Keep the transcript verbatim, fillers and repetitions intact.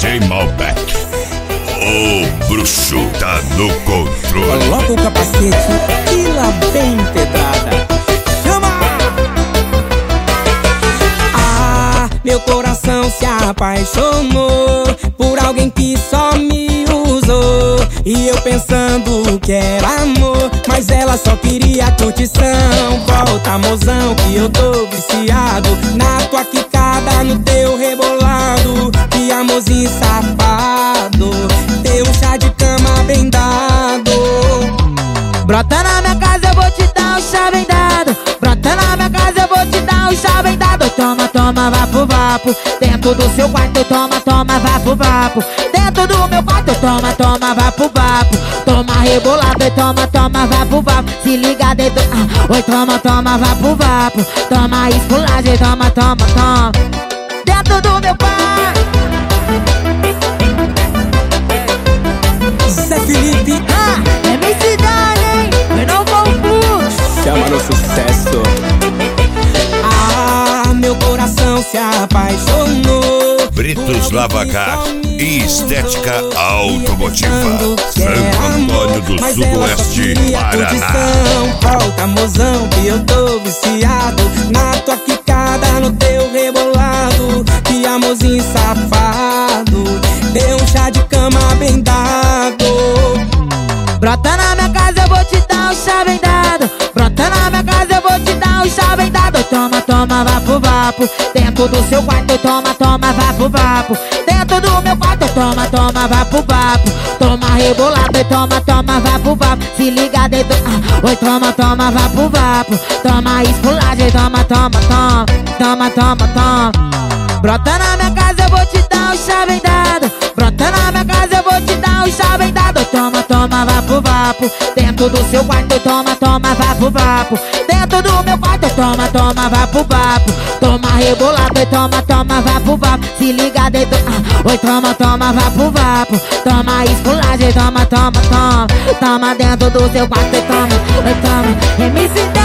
J Malbec, o bruxo tá no controle. Coloca o capacete e lá vem pedrada. Chama! Ah, meu coração se apaixonou por alguém que só me usou. E eu pensando que era amor, mas ela só queria curtição. Volta, mozão, que eu tô viciado na tua quicada, no teu rebolado. Que amorzinho safado, teu chá de cama bem dado. Brota na minha casa, eu vou te dar um chá bem dado. Brota na minha casa, eu vou te dar um chá bem dado. Toma, toma, vapo, vapo. Dentro do seu quarto, toma, toma, vapo, vapo. Dentro do meu quarto, toma, toma, vapo, vapo. Toma rebolado, e toma, toma, vapo, vapo. Se liga dentro, ah, oi, toma, toma, vapo, vapo. Toma esculagem, toma, toma, toma. Dentro do meu quarto. Zé Felipe, Ah, é minha cidade, hein? Eu não confundo. chama no sucesso. Ah, meu coração se apaixonou. Britos Lavacar e Estética Automotiva, Santo Antônio do Sudoeste, Paraná. Volta, mozão, que eu tô viciado na tua quicada, no teu rebolado. Que amorzinho safado, deu um chá de cama bem dado. Brota na minha casa, eu vou te dar um chá bem dado. Brota na minha casa, eu vou te dar um chá bem dado. Toma, toma, vapo, vapo. Dentro do seu quarto, toma, toma, vapo, vapo. Dentro do meu quarto, toma, toma, vapo, vapo. Toma rebolado, e toma, toma, vapo, vapo. Se liga dentro, ah, oi, toma, toma, vapo, vapo. Toma esculagem, toma, toma, toma. Toma, toma, toma. Brota na minha casa, eu vou te dar um chá bem dado. Brota na minha casa, eu vou te dar um chá bem dado. Toma, toma, vapo, vapo. Dentro do seu quarto, toma, toma, vapo, vapo. Dentro do meu quarto, toma, toma, vapo, vapo. Toma rebolado, e toma, toma, vapo, vapo. Se liga dentro, ah, oi, toma, toma, vapo, vapo. Toma esculagem, toma, toma, toma. Toma dentro do seu quarto, e toma, oi, toma. M C